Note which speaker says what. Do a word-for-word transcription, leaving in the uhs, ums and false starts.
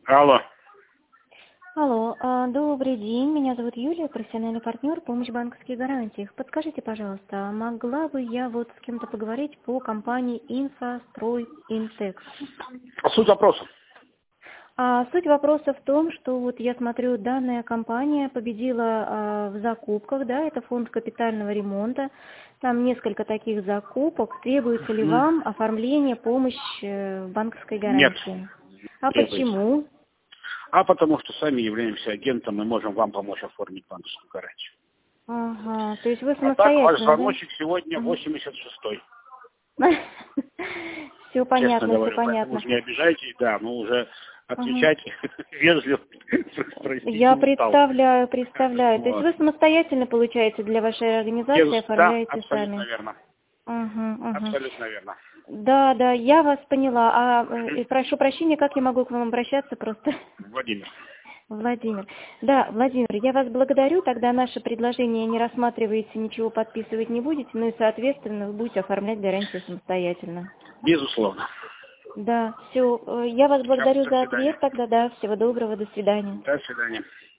Speaker 1: Алло.
Speaker 2: Алло, а, добрый день, меня зовут Юлия, профессиональный партнер, помощь в банковских гарантиях. Подскажите, пожалуйста, могла бы я вот с кем-то поговорить по компании «Инфострой Интекс»?
Speaker 1: А суть вопроса?
Speaker 2: А суть вопроса в том, что вот я смотрю, данная компания победила а, в закупках, да, это фонд капитального ремонта, там несколько таких закупок. Требуется ли
Speaker 1: Мгм.
Speaker 2: вам оформление, помощь э, в банковской
Speaker 1: Нет,
Speaker 2: гарантии? А
Speaker 1: требуется.
Speaker 2: почему?
Speaker 1: А потому что сами являемся агентом и можем вам помочь оформить банковскую гарантию.
Speaker 2: Ага, то есть вы
Speaker 1: А так ваш
Speaker 2: самостоятельно, да?
Speaker 1: звоночек сегодня восемьдесят шестой.
Speaker 2: Все
Speaker 1: Честно
Speaker 2: понятно, все
Speaker 1: говорю, поэтому
Speaker 2: понятно.
Speaker 1: уж не обижайтесь, да, но уже
Speaker 2: Ага.
Speaker 1: отвечать вежливо, простите,
Speaker 2: Я
Speaker 1: устал.
Speaker 2: представляю, представляю. То есть
Speaker 1: Вот.
Speaker 2: вы самостоятельно, получается, для вашей организации
Speaker 1: Без- Да,
Speaker 2: оформляете
Speaker 1: абсолютно
Speaker 2: сами?
Speaker 1: верно.
Speaker 2: Угу, угу.
Speaker 1: Абсолютно верно.
Speaker 2: Да, да, я вас поняла. А э,
Speaker 1: Мгм.
Speaker 2: и прошу прощения, как я могу к вам обращаться просто?
Speaker 1: Владимир.
Speaker 2: Владимир. Да, Владимир, я вас благодарю. Тогда наше предложение не рассматриваете, ничего подписывать не будете, ну и, соответственно, вы будете оформлять гарантию самостоятельно.
Speaker 1: Безусловно.
Speaker 2: Да, все. Я вас
Speaker 1: Все,
Speaker 2: благодарю
Speaker 1: до
Speaker 2: за
Speaker 1: свидания.
Speaker 2: ответ. Тогда да, всего доброго, до свидания.
Speaker 1: До свидания.